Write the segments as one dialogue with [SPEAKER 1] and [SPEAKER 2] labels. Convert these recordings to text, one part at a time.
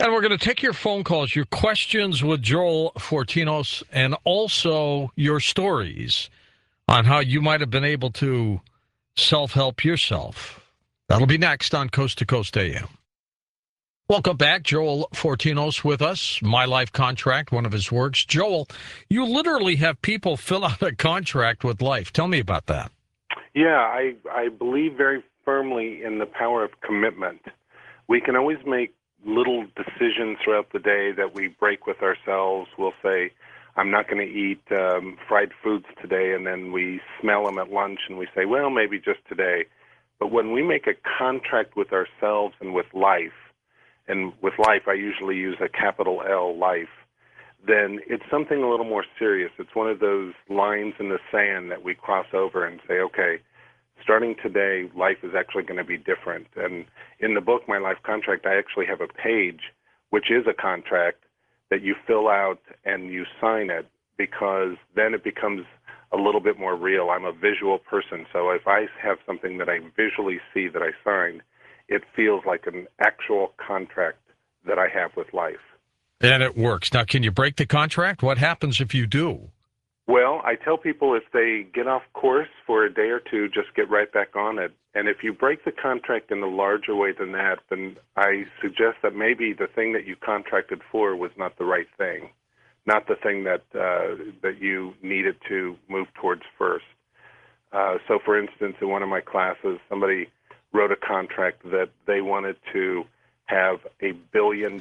[SPEAKER 1] And we're going to take your phone calls, your questions with Joel Fortinos, and also your stories on how you might have been able to self-help yourself. That'll be next on Coast to Coast AM. Welcome back. Joel Fortinos with us. My Life Contract, one of his works. Joel, you literally have people fill out a contract with life. Tell me about that.
[SPEAKER 2] Yeah, I believe very firmly in the power of commitment. We can always make little decisions throughout the day that we break with ourselves. We'll say, I'm not going to eat fried foods today, and then we smell them at lunch and we say, well, maybe just today. But when we make a contract with ourselves and with life, and with life I usually use a capital L, life, then it's something a little more serious. It's one of those lines in the sand that we cross over and say, okay, starting today, life is actually going to be different. And in the book, My Life Contract, I actually have a page, which is a contract, that you fill out and you sign it, because then it becomes a little bit more real. I'm a visual person, so if I have something that I visually see that I signed, it feels like an actual contract that I have with life.
[SPEAKER 1] And it works. Now, can you break the contract? What happens if you do?
[SPEAKER 2] Well, I tell people if they get off course for a day or two, just get right back on it. And if you break the contract in a larger way than that, then I suggest that maybe the thing that you contracted for was not the right thing, not the thing that that you needed to move towards first. So, for instance, in one of my classes, somebody wrote a contract that they wanted to have $1 billion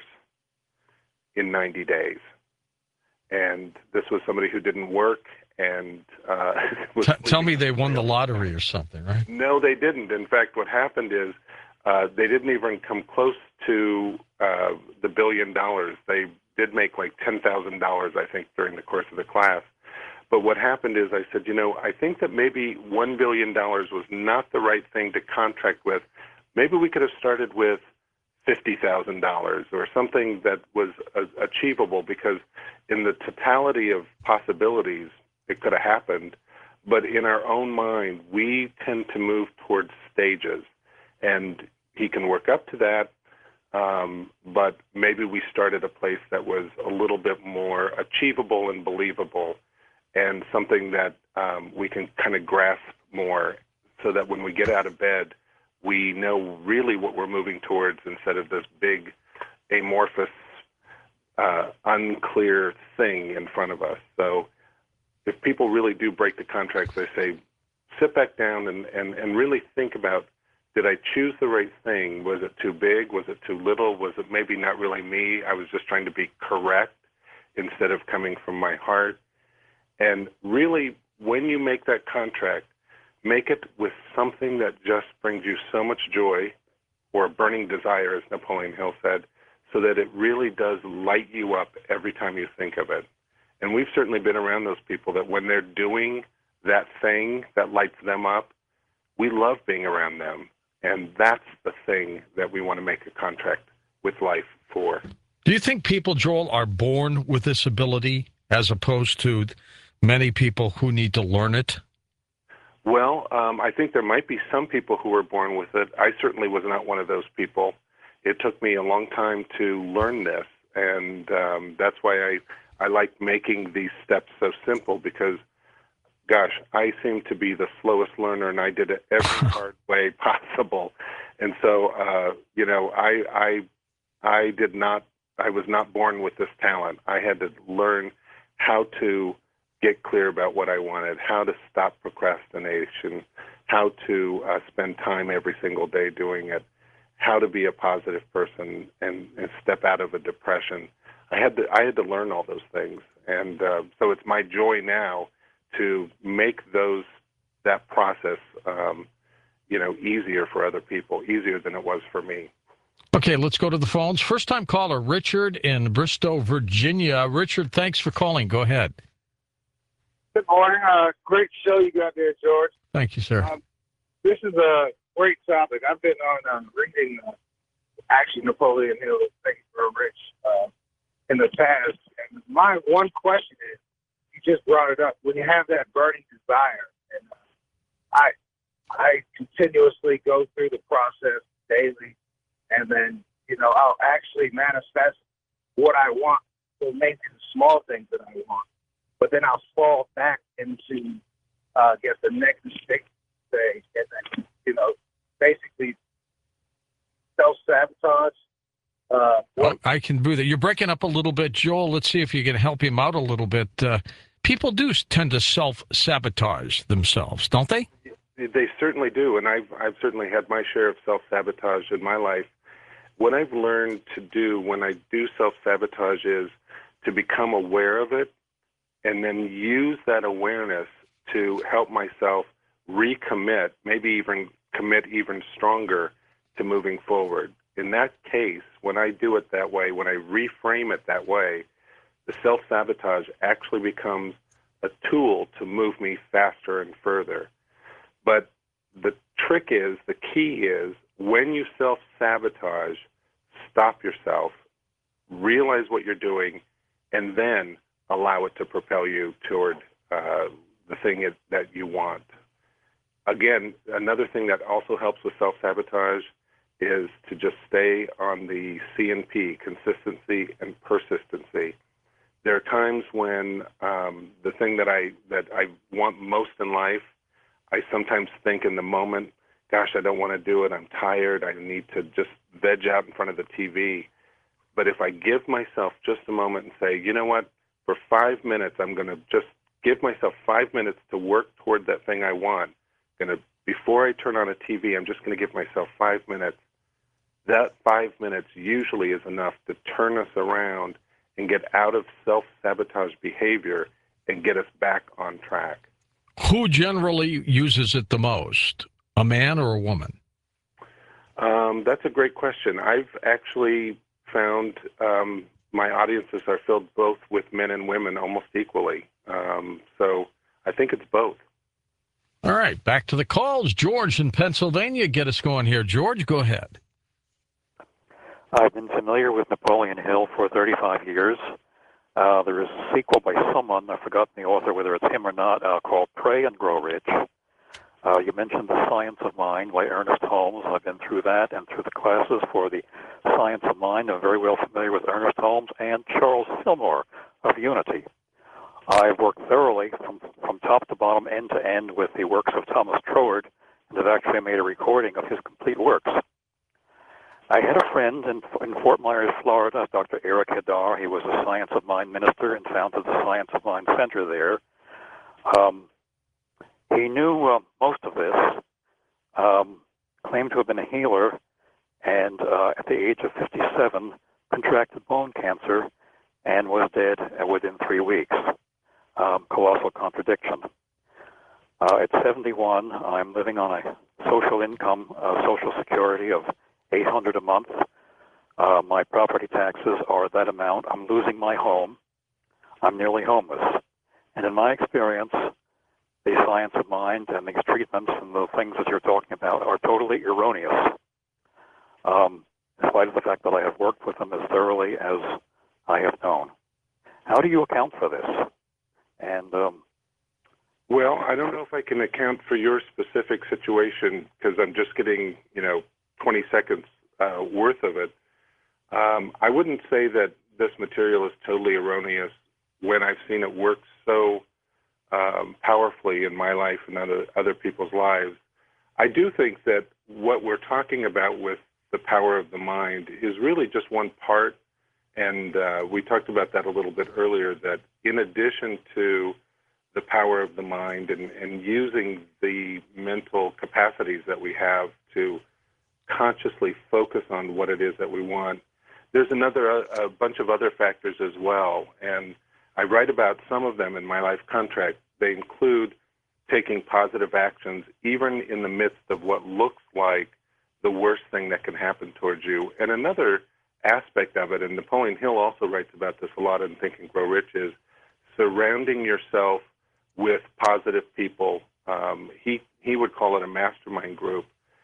[SPEAKER 2] in 90 days. And this was somebody who didn't work and
[SPEAKER 1] tell me they won the lottery or something, right?
[SPEAKER 2] No, they didn't. In fact, what happened is they didn't even come close to the $1 billion. They did make like $10,000, I think, during the course of the class. But what happened is I said, I think that maybe $1 billion was not the right thing to contract with. Maybe we could have started with $50,000 or something that was achievable, because in the totality of possibilities, it could have happened. But in our own mind, we tend to move towards stages, and he can work up to that, but maybe we start at a place that was a little bit more achievable and believable, and something that we can kind of grasp more, so that when we get out of bed, we know really what we're moving towards, instead of this big, amorphous, unclear thing in front of us. So if people really do break the contracts, they say, sit back down and really think about, did I choose the right thing? Was it too big? Was it too little? Was it maybe not really me? I was just trying to be correct instead of coming from my heart. And really, when you make that contract, make it with something that just brings you so much joy, or a burning desire, as Napoleon Hill said, so that it really does light you up every time you think of it. And we've certainly been around those people that when they're doing that thing that lights them up, we love being around them. And that's the thing that we want to make a contract with life for.
[SPEAKER 1] Do you think people, Joel, are born with this ability as opposed to many people who need to learn it?
[SPEAKER 2] Well, I think there might be some people who were born with it. I certainly was not one of those people. It took me a long time to learn this, and that's why I like making these steps so simple, because, gosh, I seem to be the slowest learner, and I did it every hard way possible. And so, I was not born with this talent. I had to learn how to get clear about what I wanted, how to stop procrastination, how to spend time every single day doing it, how to be a positive person and step out of a depression. I had to learn all those things, and so it's my joy now to make that process easier for other people, easier than it was for me.
[SPEAKER 1] Okay, let's go to the phones. First-time caller, Richard in Bristow, Virginia. Richard, thanks for calling. Go ahead.
[SPEAKER 3] Good morning. Great show you got there, George.
[SPEAKER 1] Thank you, sir.
[SPEAKER 3] This is a great topic. I've been on reading actually Napoleon Hill, Think and Grow Rich, in the past. And my one question is, you just brought it up, when you have that burning desire, and I continuously go through the process daily, and then I'll actually manifest what I want. So maybe the small things that I want, but then I'll fall back into, I guess, the negative stage, and then, basically self-sabotage.
[SPEAKER 1] I can do that. You're breaking up a little bit, Joel. Let's see if you can help him out a little bit. People do tend to self-sabotage themselves, don't they?
[SPEAKER 2] They certainly do, and I've certainly had my share of self-sabotage in my life. What I've learned to do when I do self-sabotage is to become aware of it and then use that awareness to help myself recommit, maybe even commit even stronger to moving forward. In that case, when I do it that way, when I reframe it that way, the self-sabotage actually becomes a tool to move me faster and further. But the trick is, the key is, when you self-sabotage, stop yourself, realize what you're doing, and then allow it to propel you toward the thing that you want. Again, another thing that also helps with self-sabotage is to just stay on the C&P, consistency and persistency. There are times when the thing that I want most in life, I sometimes think in the moment, gosh, I don't want to do it, I'm tired, I need to just veg out in front of the TV. But if I give myself just a moment and say, you know what, for 5 minutes, I'm going to just give myself 5 minutes to work toward that thing I want. Before I turn on a TV, I'm just going to give myself 5 minutes. That 5 minutes usually is enough to turn us around and get out of self-sabotage behavior and get us back on track.
[SPEAKER 1] Who generally uses it the most, a man or a woman?
[SPEAKER 2] That's a great question. I've actually found my audiences are filled both with men and women almost equally. So I think it's both.
[SPEAKER 1] All right, back to the calls. George in Pennsylvania, get us going here. George, go ahead.
[SPEAKER 4] I've been familiar with Napoleon Hill for 35 years. There is a sequel by someone, I've forgotten the author, whether it's him or not, called Pray and Grow Rich. You mentioned The Science of Mind by Ernest Holmes. I've been through that and through the classes for the Science of Mind. I'm very well familiar with Ernest Holmes and Charles Fillmore of Unity. I've worked thoroughly from top to bottom, end to end, with the works of Thomas Troward, and have actually made a recording of his complete works. I had a friend in Fort Myers, Florida, Dr. Eric Hadar. He was a Science of Mind minister and founded the Science of Mind Center there. He knew most of this, claimed to have been a healer, and at the age of 57, contracted bone cancer and was dead within 3 weeks. Colossal contradiction. At 71, I'm living on a social income, Social Security of $800 a month. My property taxes are that amount. I'm losing my home. I'm nearly homeless. And in my experience, the Science of Mind and these treatments and the things that you're talking about are totally erroneous, in spite of the fact that I have worked with them as thoroughly as I have known. How do you account for this? And
[SPEAKER 2] well, I don't know if I can account for your specific situation because I'm just getting, 20 seconds worth of it. I wouldn't say that this material is totally erroneous when I've seen it work so powerfully in my life and other people's lives. I do think that what we're talking about with the power of the mind is really just one part, and we talked about that a little bit earlier, that in addition to the power of the mind and using the mental capacities that we have to consciously focus on what it is that we want, there's a bunch of other factors as well, and I write about some of them in my life contract. They include taking positive actions even in the midst of what looks like the worst thing that can happen towards you. And another aspect of it, and Napoleon Hill also writes about this a lot in Think and Grow Rich, is surrounding yourself with positive people. He would call it a mastermind group.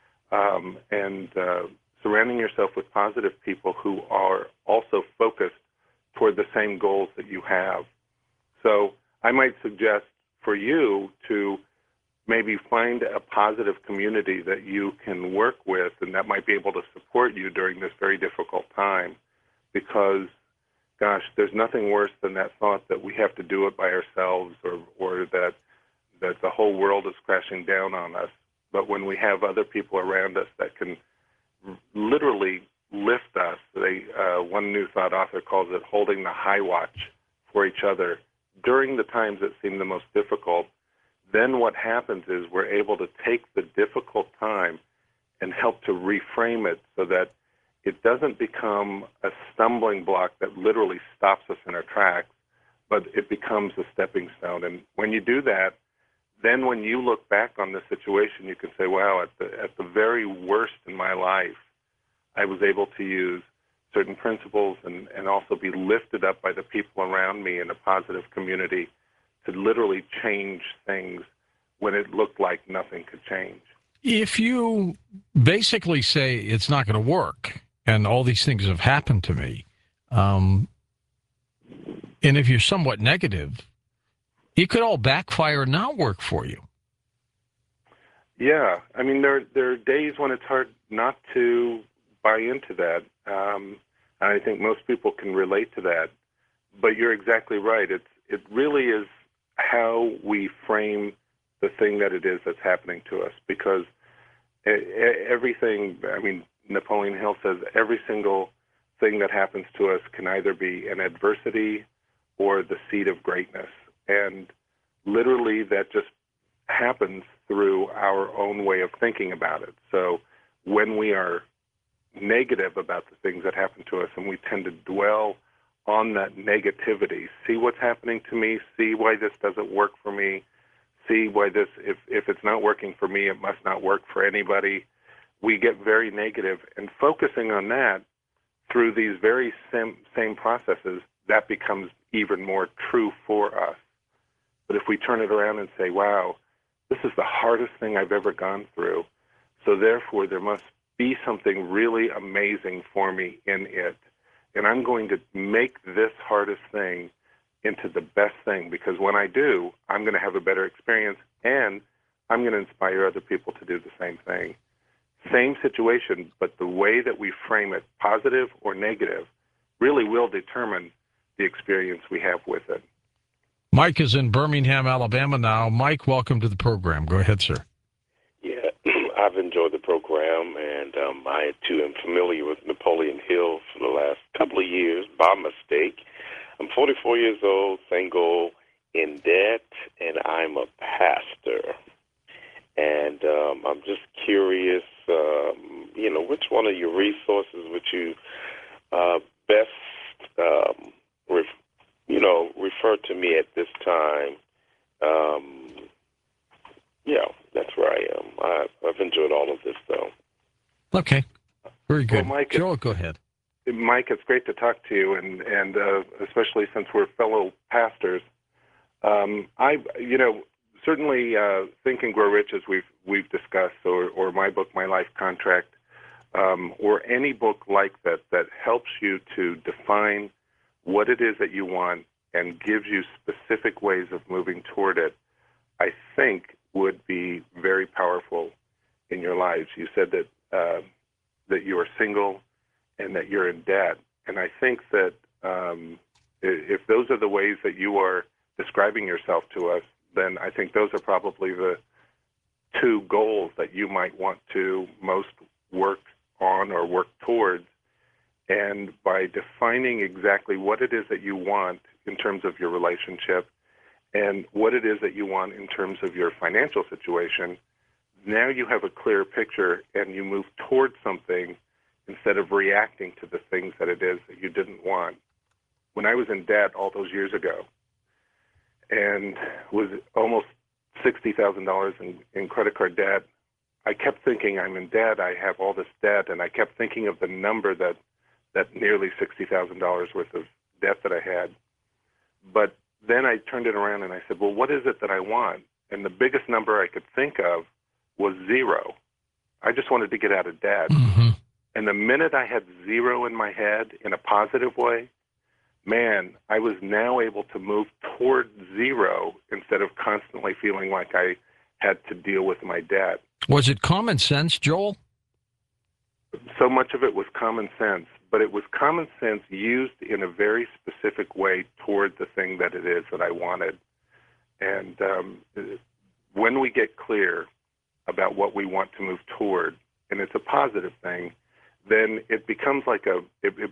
[SPEAKER 2] And surrounding yourself with positive people who are also focused toward the same goals that you have. So I might suggest for you to maybe find a positive community that you can work with and that might be able to support you during this very difficult time. Because, gosh, there's nothing worse than that thought that we have to do it by ourselves, or that the whole world is crashing down on us. But when we have other people around us that can literally lift us, one New Thought author calls it holding the high watch for each other during the times that seem the most difficult, then what happens is we're able to take the difficult time and help to reframe it so that it doesn't become a stumbling block that literally stops us in our tracks, but it becomes a stepping stone. And when you do that, then when you look back on the situation, you can say, wow, at the very worst in my life, I was able to use certain principles and also be lifted up by the people around me in a positive community to literally change things when it looked like nothing could change.
[SPEAKER 1] If you basically say it's not going to work and all these things have happened to me, and if you're somewhat negative, it could all backfire and not work for you.
[SPEAKER 2] Yeah. I mean, there are days when it's hard not to buy into that. And I think most people can relate to that. But you're exactly right. It really is how we frame the thing that it is that's happening to us. Because everything, I mean, Napoleon Hill says every single thing that happens to us can either be an adversity or the seed of greatness. And literally that just happens through our own way of thinking about it. So when we are negative about the things that happen to us and we tend to dwell on that negativity, see what's happening to me, see why this doesn't work for me, see why this, if it's not working for me, it must not work for anybody. We get very negative, and focusing on that through these very same processes, that becomes even more true for us. But if we turn it around and say, wow, this is the hardest thing I've ever gone through, so therefore there must be something really amazing for me in it, and I'm going to make this hardest thing into the best thing, because when I do, I'm going to have a better experience, and I'm going to inspire other people to do the same thing. Same situation, but the way that we frame it, positive or negative, really will determine the experience we have with it.
[SPEAKER 1] Mike is in Birmingham, Alabama now. Mike, welcome to the program. Go ahead, sir.
[SPEAKER 5] Yeah, I've enjoyed the program, and I, too, am familiar with Napoleon Hill for the last couple of years by mistake. I'm 44 years old, single, in debt, and I'm a pastor. And I'm just curious, which one of your resources would you best, refer to me at this time? That's where I am. I've enjoyed all of this, though.
[SPEAKER 1] Okay. Very good.
[SPEAKER 2] Well, Mike,
[SPEAKER 1] Joel, go ahead.
[SPEAKER 2] Mike, it's great to talk to you, and especially since we're fellow pastors. Certainly Think and Grow Rich, as we've discussed, or my book, My Life Contract, or any book like that helps you to define what it is that you want and gives you specific ways of moving toward it, I think would be very powerful in your lives. You said that you are single and that you're in debt, and I think that if those are the ways that you are describing yourself to us, then I think those are probably the two goals that you might want to most work on or work towards. And by defining exactly what it is that you want in terms of your relationship and what it is that you want in terms of your financial situation, now you have a clear picture and you move towards something instead of reacting to the things that it is that you didn't want. When I was in debt all those years ago and was almost $60,000 in credit card debt, I kept thinking, I'm in debt, I have all this debt, and I kept thinking of the number that nearly $60,000 worth of debt that I had. But then I turned it around and I said, well, what is it that I want? And the biggest number I could think of was zero. I just wanted to get out of debt.
[SPEAKER 1] Mm-hmm.
[SPEAKER 2] And the minute I had zero in my head in a positive way, man, I was now able to move toward zero instead of constantly feeling like I had to deal with my debt.
[SPEAKER 1] Was it common sense, Joel?
[SPEAKER 2] So much of it was common sense, but it was common sense used in a very specific way toward the thing that it is that I wanted. And when we get clear about what we want to move toward, and it's a positive thing, then it becomes like a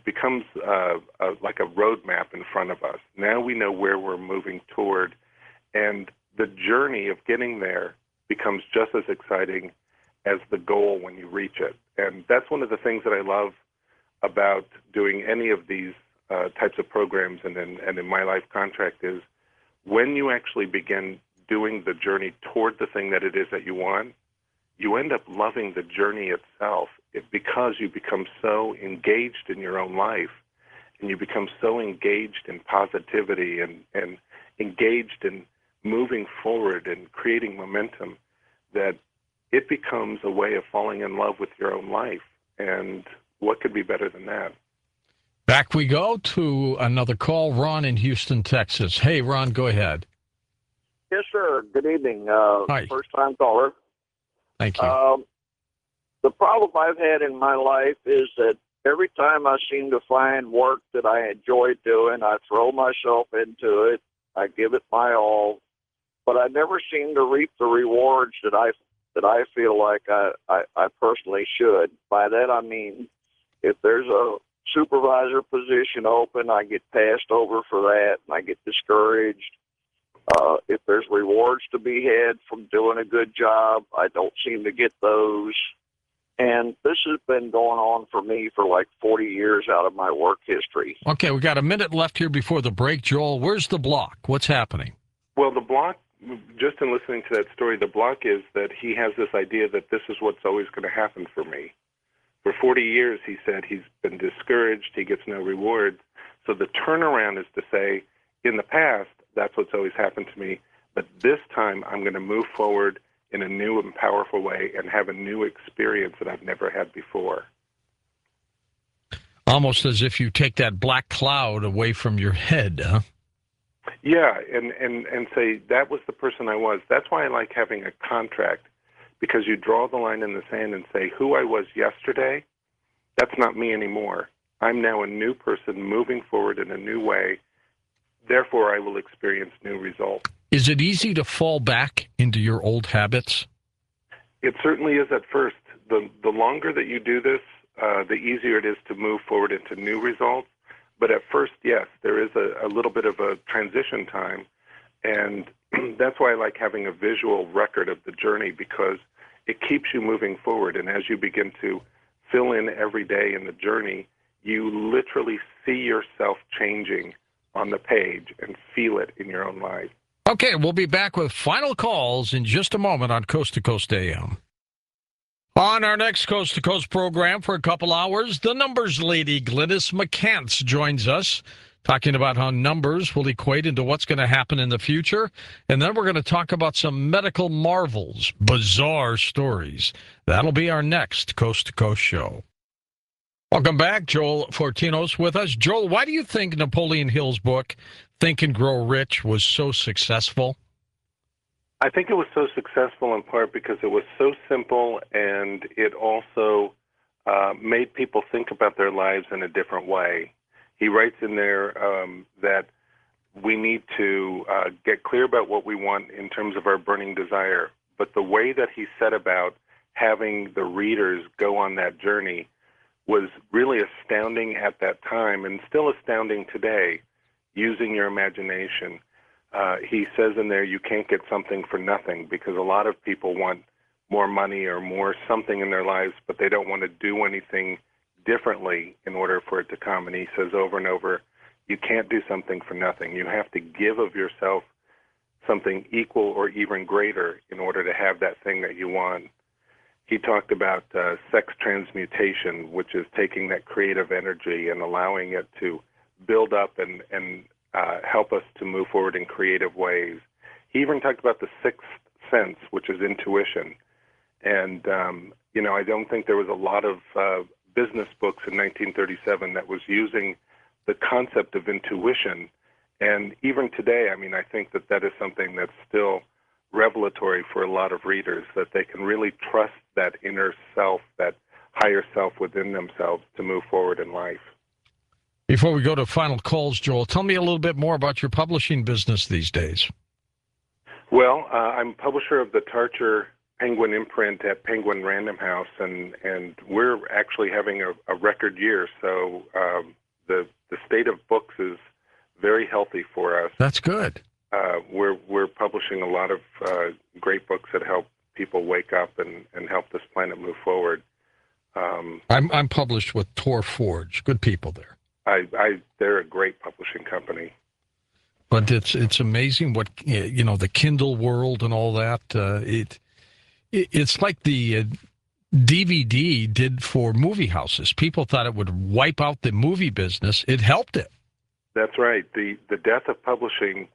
[SPEAKER 2] roadmap in front of us. Now we know where we're moving toward, and the journey of getting there becomes just as exciting as the goal when you reach it. And that's one of the things that I love about doing any of these types of programs and in My Life Contract is when you actually begin doing the journey toward the thing that it is that you want, you end up loving the journey itself because you become so engaged in your own life, and you become so engaged in positivity and engaged in moving forward and creating momentum that it becomes a way of falling in love with your own life. And what could be better than that?
[SPEAKER 1] Back we go to another call. Ron in Houston, Texas. Hey, Ron, go ahead.
[SPEAKER 6] Yes, sir. Good evening.
[SPEAKER 1] Hi.
[SPEAKER 6] First-time caller.
[SPEAKER 1] Thank you.
[SPEAKER 6] The problem I've had in my life is that every time I seem to find work that I enjoy doing, I throw myself into it. I give it my all, but I never seem to reap the rewards that I feel like I personally should. By that I mean, if there's a supervisor position open, I get passed over for that, and I get discouraged. If there's rewards to be had from doing a good job, I don't seem to get those. And this has been going on for me for like 40 years out of my work history.
[SPEAKER 1] Okay, we got a minute left here before the break. Joel, where's the block? What's happening?
[SPEAKER 2] Well, the block, just in listening to that story, the block is that he has this idea that this is what's always going to happen for me. For 40 years, he said he's been discouraged, he gets no rewards. So the turnaround is to say, in the past, that's what's always happened to me, but this time I'm going to move forward in a new and powerful way and have a new experience that I've never had before.
[SPEAKER 1] Almost as if you take that black cloud away from your head, huh?
[SPEAKER 2] Yeah, and say, that was the person I was. That's why I like having a contract, because you draw the line in the sand and say, who I was yesterday, that's not me anymore. I'm now a new person moving forward in a new way. Therefore, I will experience new results.
[SPEAKER 1] Is it easy to fall back into your old habits?
[SPEAKER 2] It certainly is at first. The longer that you do this, the easier it is to move forward into new results. But at first, yes, there is a little bit of a transition time. And that's why I like having a visual record of the journey, because it keeps you moving forward. And as you begin to fill in every day in the journey, you literally see yourself changing on the page and feel it in your own life.
[SPEAKER 1] Okay, we'll be back with final calls in just a moment on Coast to Coast AM. On our next Coast to Coast program for a couple hours, the numbers lady, Glynis McCants, joins us, talking about how numbers will equate into what's going to happen in the future. And then we're going to talk about some medical marvels, bizarre stories. That'll be our next Coast to Coast show. Welcome back. Joel Fortinos with us. Joel, why do you think Napoleon Hill's book, Think and Grow Rich, was so successful?
[SPEAKER 2] I think it was so successful in part because it was so simple, and it also made people think about their lives in a different way. He writes in there that we need to get clear about what we want in terms of our burning desire. But the way that he set about having the readers go on that journey was really astounding at that time, and still astounding today, using your imagination. He says in there, you can't get something for nothing, because a lot of people want more money or more something in their lives, but they don't want to do anything differently in order for it to come. And he says over and over, you can't do something for nothing. You have to give of yourself something equal or even greater in order to have that thing that you want. He talked about sex transmutation, which is taking that creative energy and allowing it to build up and help us to move forward in creative ways. He even talked about the sixth sense, which is intuition. And, I don't think there was a lot of business books in 1937 that was using the concept of intuition. And even today, I think that is something that's still revelatory for a lot of readers, that they can really trust that inner self, that higher self within themselves to move forward in life.
[SPEAKER 1] Before we go to final calls, Joel, tell me a little bit more about your publishing business these days.
[SPEAKER 2] Well, I'm publisher of the Tarcher Penguin imprint at Penguin Random House, and we're actually having a record year. So the state of books is very healthy for us.
[SPEAKER 1] That's good.
[SPEAKER 2] We're publishing a lot of great books that help people wake up and help this planet move forward.
[SPEAKER 1] I'm published with Tor Forge. Good people there.
[SPEAKER 2] They're a great publishing company.
[SPEAKER 1] But it's amazing what, the Kindle world and all that. It's like the DVD did for movie houses. People thought it would wipe out the movie business. It helped it.
[SPEAKER 2] That's right. The death of publishing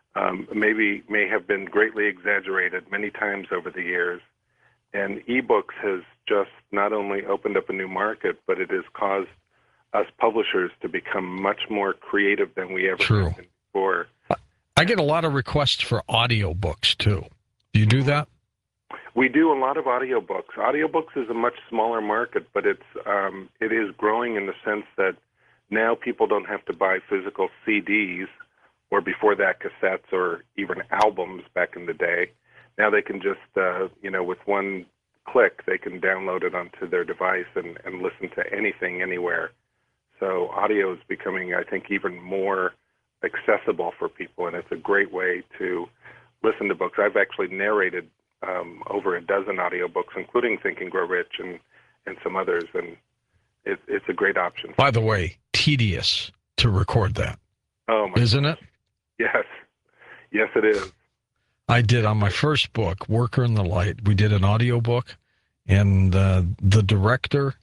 [SPEAKER 2] may have been greatly exaggerated many times over the years. And ebooks has just not only opened up a new market, but it has caused us publishers to become much more creative than we ever have been before.
[SPEAKER 1] I get a lot of requests for audiobooks, too. Do you do that?
[SPEAKER 2] We do a lot of audiobooks. Audiobooks is a much smaller market, but it is growing in the sense that now people don't have to buy physical CDs, or before that cassettes or even albums back in the day. Now they can just, with one click, they can download it onto their device and listen to anything, anywhere. So audio is becoming, I think, even more accessible for people, and it's a great way to listen to books. I've actually narrated over a dozen audiobooks, including Think and Grow Rich and some others, and it's a great option.
[SPEAKER 1] By the way, tedious to record that.
[SPEAKER 2] Oh, my
[SPEAKER 1] Isn't it?
[SPEAKER 2] Yes. Yes, it is.
[SPEAKER 1] I did on my first book, Worker in the Light. We did an audiobook, and the director,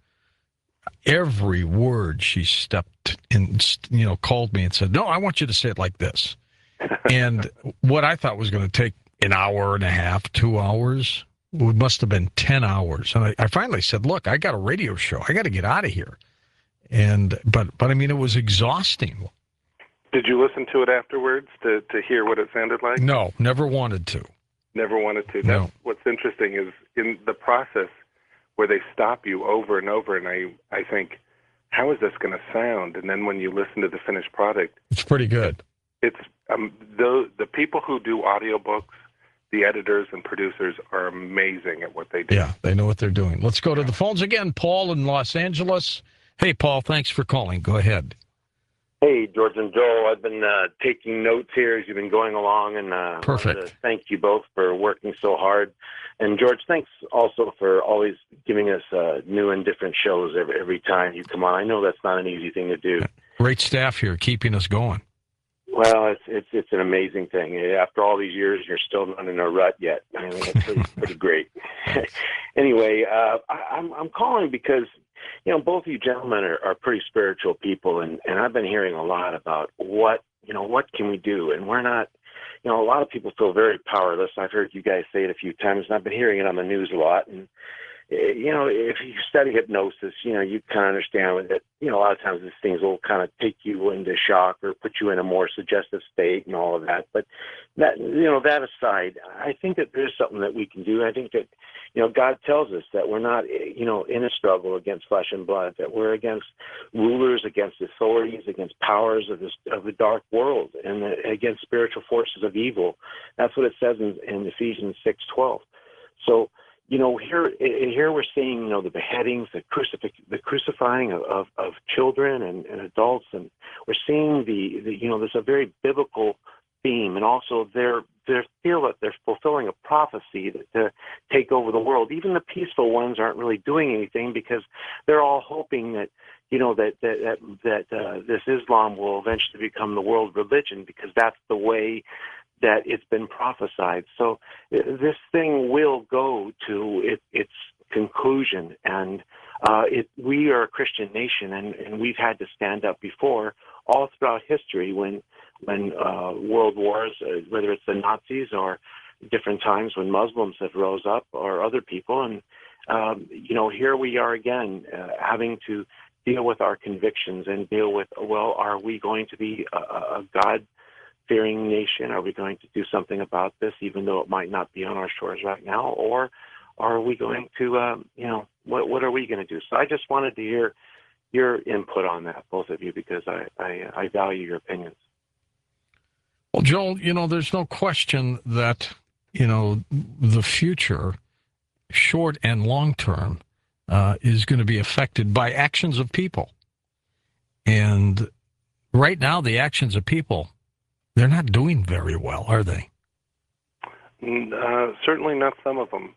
[SPEAKER 1] every word she stepped in, called me and said, "No, I want you to say it like this." And what I thought was going to take an hour and a half, 2 hours, it must have been 10 hours. And I finally said, "Look, I got a radio show. I got to get out of here." But I mean, it was exhausting.
[SPEAKER 2] Did you listen to it afterwards to hear what it sounded like?
[SPEAKER 1] No, never wanted to.
[SPEAKER 2] Never wanted to.
[SPEAKER 1] No.
[SPEAKER 2] That's what's interesting is in the process where they stop you over and over, and I think, how is this going to sound? And then when you listen to the finished product,
[SPEAKER 1] it's pretty good.
[SPEAKER 2] It's the people who do audiobooks, the editors and producers, are amazing at what they do.
[SPEAKER 1] Yeah, they know what they're doing. Let's go to the phones again. Paul in Los Angeles. Hey, Paul, thanks for calling. Go ahead.
[SPEAKER 7] Hey, George and Joel. I've been taking notes here as you've been going along, and
[SPEAKER 1] Perfect.
[SPEAKER 7] wanted to thank you both for working so hard. And George, thanks also for always giving us new and different shows every time you come on. I know that's not an easy thing to do.
[SPEAKER 1] Great staff here keeping us going.
[SPEAKER 7] Well, it's an amazing thing. After all these years, you're still not in a rut yet. I mean, it's pretty great. Anyway, I'm calling because both of you gentlemen are pretty spiritual people, and I've been hearing a lot about what can we do, and we're not. A lot of people feel very powerless. I've heard you guys say it a few times, and I've been hearing it on the news a lot. And if you study hypnosis, you kind of understand that, a lot of times these things will kind of take you into shock or put you in a more suggestive state and all of that. But that aside, I think that there's something that we can do. I think that, God tells us that we're not, in a struggle against flesh and blood, that we're against rulers, against authorities, against powers of the dark world, and against spiritual forces of evil. That's what it says in Ephesians 6:12. So, here we're seeing, the beheadings, the crucifying of children and adults, and we're seeing there's a very biblical theme, and also they feel that they're fulfilling a prophecy to take over the world. Even the peaceful ones aren't really doing anything because they're all hoping that this Islam will eventually become the world religion, because that's the way that it's been prophesied. So this thing will go to its conclusion, and we are a Christian nation, and we've had to stand up before all throughout history when world wars, whether it's the Nazis or different times when Muslims have rose up or other people, and here we are again having to deal with our convictions and deal with, are we going to be a God fearing nation? Are we going to do something about this, even though it might not be on our shores right now? Or are we going to, what are we going to do? So I just wanted to hear your input on that, both of you, because I value your opinions.
[SPEAKER 1] Well, Joel, there's no question that, the future, short and long term, is going to be affected by actions of people. And right now, the actions of people, they're not doing very well, are they?
[SPEAKER 2] Certainly not some of them.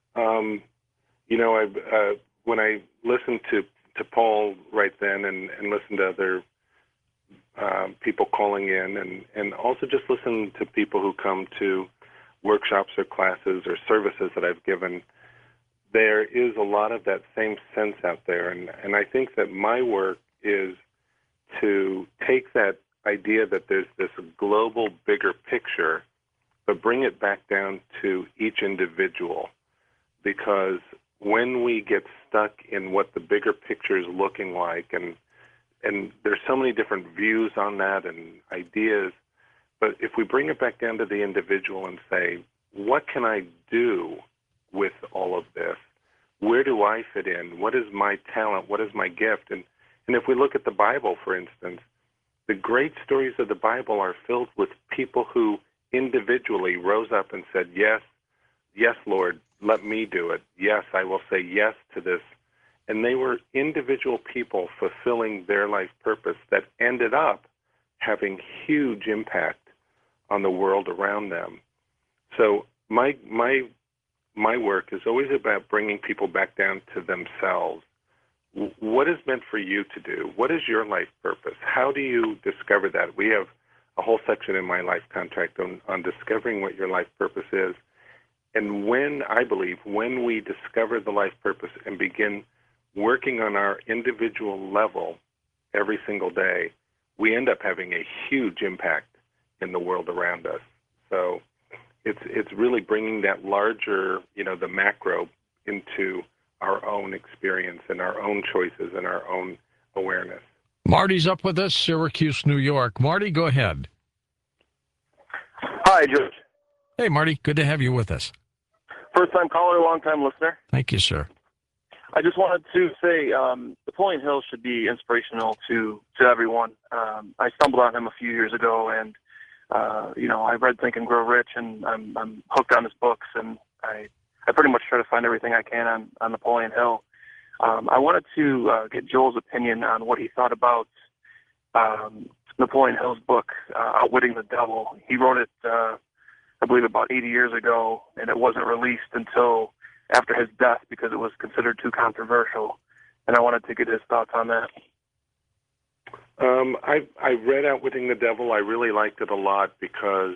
[SPEAKER 2] When I listened to Paul right then and listened to other people calling in and also just listen to people who come to workshops or classes or services that I've given, there is a lot of that same sense out there. And I think that my work is to take that idea that there's this global, bigger picture, but bring it back down to each individual. Because when we get stuck in what the bigger picture is looking like, and there's so many different views on that and ideas, but if we bring it back down to the individual and say, what can I do with all of this? Where do I fit in? What is my talent? What is my gift? And if we look at the Bible, for instance, the great stories of the Bible are filled with people who individually rose up and said, yes, Lord, let me do it. Yes, I will say yes to this. And they were individual people fulfilling their life purpose that ended up having huge impact on the world around them. So my work is always about bringing people back down to themselves. What is meant for you to do? What is your life purpose? How do you discover that? We have a whole section in my life contract on discovering what your life purpose is. And when we discover the life purpose and begin working on our individual level every single day, we end up having a huge impact in the world around us. So it's really bringing that larger, the macro into our own experience and our own choices and our own awareness.
[SPEAKER 1] Marty's up with us, Syracuse, New York. Marty, go ahead.
[SPEAKER 8] Hi, George.
[SPEAKER 1] Hey, Marty. Good to have you with us.
[SPEAKER 8] First-time caller, long-time listener.
[SPEAKER 1] Thank you, sir.
[SPEAKER 8] I just wanted to say Napoleon Hill should be inspirational to everyone. I stumbled on him a few years ago, and I read Think and Grow Rich, and I'm hooked on his books, and I pretty much try to find everything I can on Napoleon Hill. I wanted to get Joel's opinion on what he thought about Napoleon Hill's book, Outwitting the Devil. He wrote it, I believe, about 80 years ago, and it wasn't released until after his death because it was considered too controversial. And I wanted to get his thoughts on that.
[SPEAKER 2] I read Outwitting the Devil. I really liked it a lot because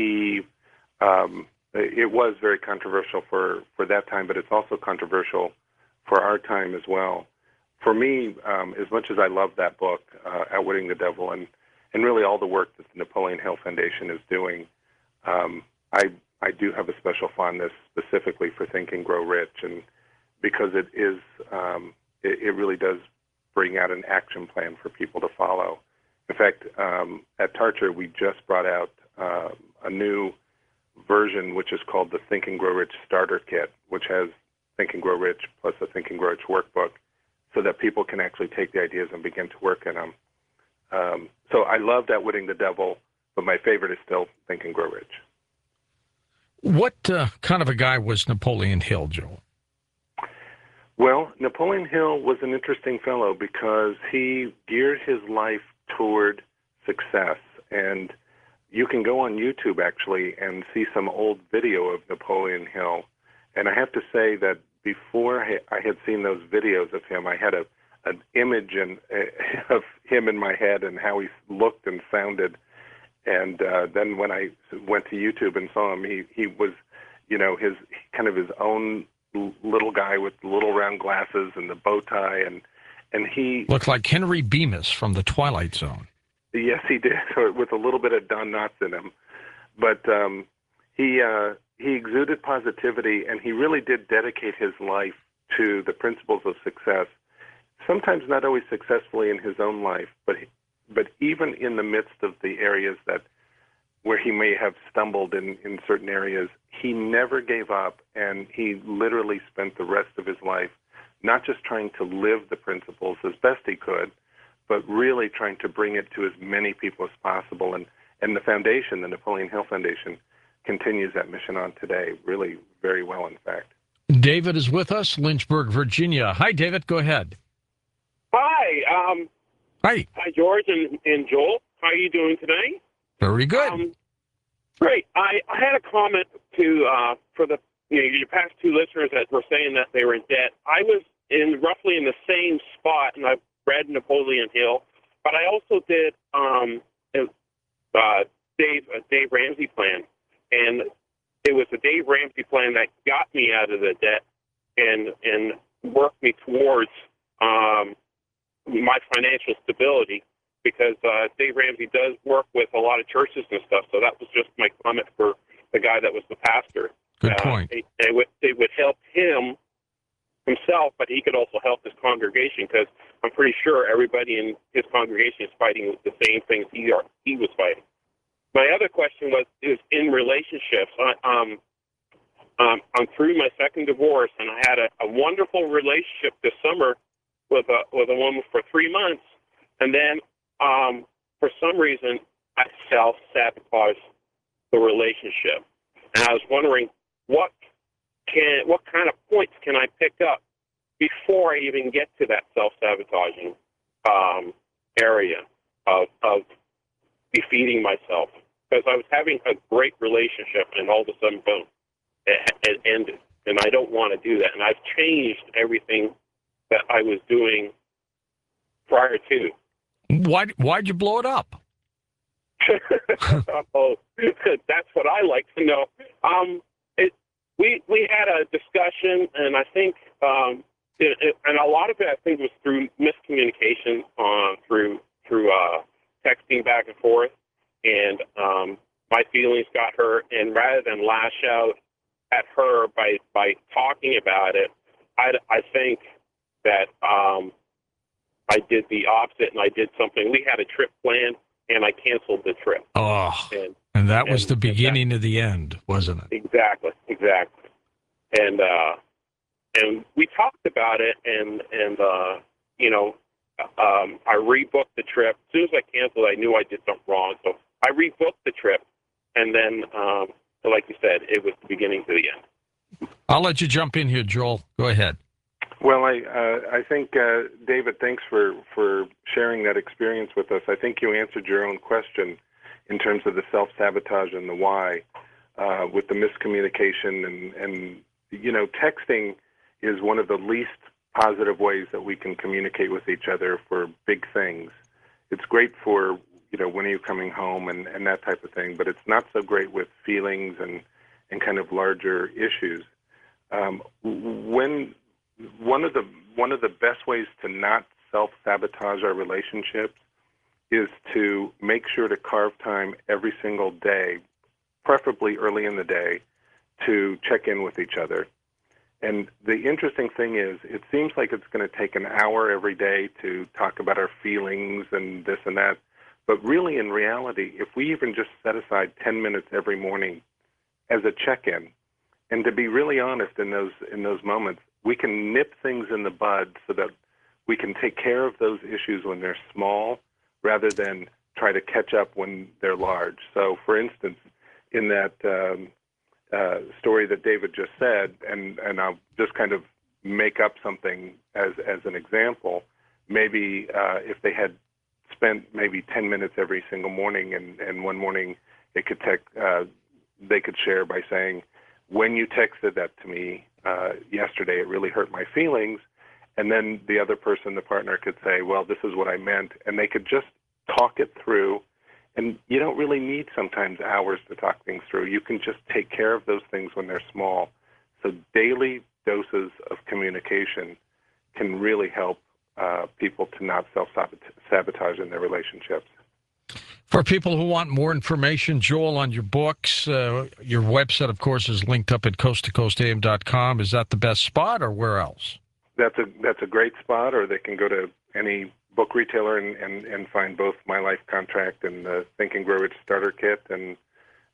[SPEAKER 2] it was very controversial for that time, but it's also controversial for our time as well. For me, as much as I love that book, Outwitting the Devil, and really all the work that the Napoleon Hill Foundation is doing, I do have a special fondness specifically for Think and Grow Rich, and because it is, it really does bring out an action plan for people to follow. In fact, at Tarcher, we just brought out a new version, which is called the Think and Grow Rich Starter Kit, which has Think and Grow Rich plus a Think and Grow Rich workbook, so that people can actually take the ideas and begin to work in them. So I loved Outwitting the Devil, but my favorite is still Think and Grow Rich.
[SPEAKER 1] What kind of a guy was Napoleon Hill, Joel?
[SPEAKER 2] Well, Napoleon Hill was an interesting fellow because he geared his life toward success. And you can go on YouTube, actually, and see some old video of Napoleon Hill. And I have to say that before I had seen those videos of him, I had an image of him in my head and how he looked and sounded. And then when I went to YouTube and saw him, he was, his kind of his own little guy with little round glasses and the bow tie, and he
[SPEAKER 1] looked like Henry Bemis from The Twilight Zone.
[SPEAKER 2] Yes, he did, with a little bit of Don Knotts in him. But he exuded positivity, and he really did dedicate his life to the principles of success. Sometimes not always successfully in his own life, but even in the midst of the areas that where he may have stumbled in certain areas, he never gave up, and he literally spent the rest of his life not just trying to live the principles as best he could, but really trying to bring it to as many people as possible. And the foundation, the Napoleon Hill Foundation, continues that mission on today, really very well, in fact.
[SPEAKER 1] David is with us, Lynchburg, Virginia. Hi, David. Go ahead.
[SPEAKER 9] Hi.
[SPEAKER 1] Hi.
[SPEAKER 9] Hi, George and Joel. How are you doing today?
[SPEAKER 1] Very good.
[SPEAKER 9] Great. I had a comment for the your past two listeners that were saying that they were in debt. I was roughly in the same spot, and I've read Napoleon Hill, but I also did Dave Ramsey plan, and it was the Dave Ramsey plan that got me out of the debt and worked me towards my financial stability, because Dave Ramsey does work with a lot of churches and stuff. So that was just my comment for the guy that was the pastor.
[SPEAKER 1] Good point.
[SPEAKER 9] It would help himself, but he could also help his congregation, because I'm pretty sure everybody in his congregation is fighting the same things he was fighting. My other question is in relationships. I'm through my second divorce, and I had a wonderful relationship this summer with a woman for 3 months, and then for some reason I self-sabotaged the relationship, and I was wondering what kind of points can I pick up before I even get to that self-sabotaging area of defeating myself, because I was having a great relationship, and all of a sudden, boom, it ended, and I don't want to do that, and I've changed everything that I was doing prior to.
[SPEAKER 1] Why'd you blow it up?
[SPEAKER 9] Oh, that's what I like to know. We had a discussion, and I think, and a lot of it, I think, was through miscommunication through texting back and forth, and my feelings got hurt. And rather than lash out at her by talking about it, I think that I did the opposite, and I did something. We had a trip planned, and I canceled the trip.
[SPEAKER 1] Oh, and that was the beginning of the end, wasn't it?
[SPEAKER 9] Exactly. And we talked about it, and I rebooked the trip. As soon as I canceled, I knew I did something wrong, so I rebooked the trip, and then, like you said, it was the beginning to the end.
[SPEAKER 1] I'll let you jump in here, Joel. Go ahead.
[SPEAKER 2] Well, I think, David, thanks for sharing that experience with us. I think you answered your own question in terms of the self-sabotage and the why, with the miscommunication. And texting is one of the least positive ways that we can communicate with each other for big things. It's great for, when are you coming home and that type of thing, but it's not so great with feelings and kind of larger issues. One of the best ways to not self-sabotage our relationships is to make sure to carve time every single day, preferably early in the day, to check in with each other. And the interesting thing is, it seems like it's going to take an hour every day to talk about our feelings and this and that. But really, in reality, if we even just set aside 10 minutes every morning as a check-in, and to be really honest in those moments, we can nip things in the bud so that we can take care of those issues when they're small rather than try to catch up when they're large. So, for instance, in that story that David just said, and I'll just kind of make up something as an example, maybe if they had spent maybe 10 minutes every single morning, and one morning they could share by saying, when you texted that to me yesterday, it really hurt my feelings. And then the other person, the partner, could say, well, this is what I meant. And they could just talk it through. And you don't really need sometimes hours to talk things through. You can just take care of those things when they're small. So daily doses of communication can really help people to not self-sabotage in their relationships.
[SPEAKER 1] For people who want more information, Joel, on your books, your website, of course, is linked up at coasttocoastam.com. Is that the best spot, or where else?
[SPEAKER 2] That's a great spot, or they can go to any book retailer and find both My Life Contract and the Think and Grow Rich Starter Kit. And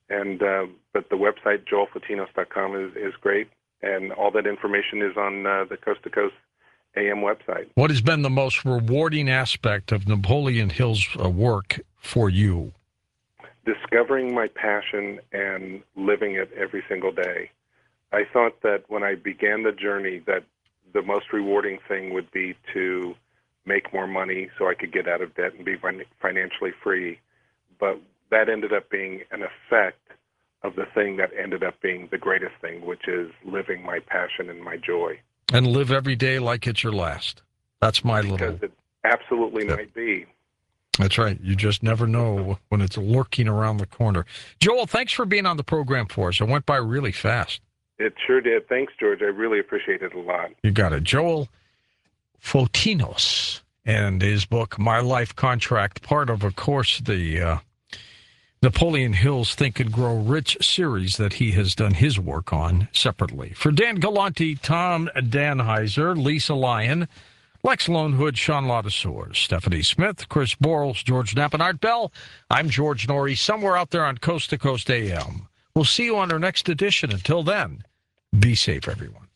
[SPEAKER 2] And but the website joelfotinos.com is great, and all that information is on the Coast to Coast AM website.
[SPEAKER 1] What has been the most rewarding aspect of Napoleon Hill's work for you?
[SPEAKER 2] Discovering my passion and living it every single day. I thought that when I began the journey that the most rewarding thing would be to make more money so I could get out of debt and be financially free. But that ended up being an effect of the thing that ended up being the greatest thing, which is living my passion and my joy.
[SPEAKER 1] And live every day like it's your last. That's my little...
[SPEAKER 2] Because it absolutely might be.
[SPEAKER 1] That's right. You just never know when it's lurking around the corner. Joel, thanks for being on the program for us. It went by really fast.
[SPEAKER 2] It sure did. Thanks, George. I really appreciate it a lot.
[SPEAKER 1] You got it. Joel Fotinos and his book, My Life Contract, part of course, the Napoleon Hill's Think and Grow Rich series that he has done his work on separately. For Dan Galante, Tom Danheiser, Lisa Lyon, Lex Lonehood, Sean Ladouceur, Stephanie Smith, Chris Borles, George Knapp, and Art Bell, I'm George Norrie, somewhere out there on Coast to Coast AM. We'll see you on our next edition. Until then, be safe, everyone.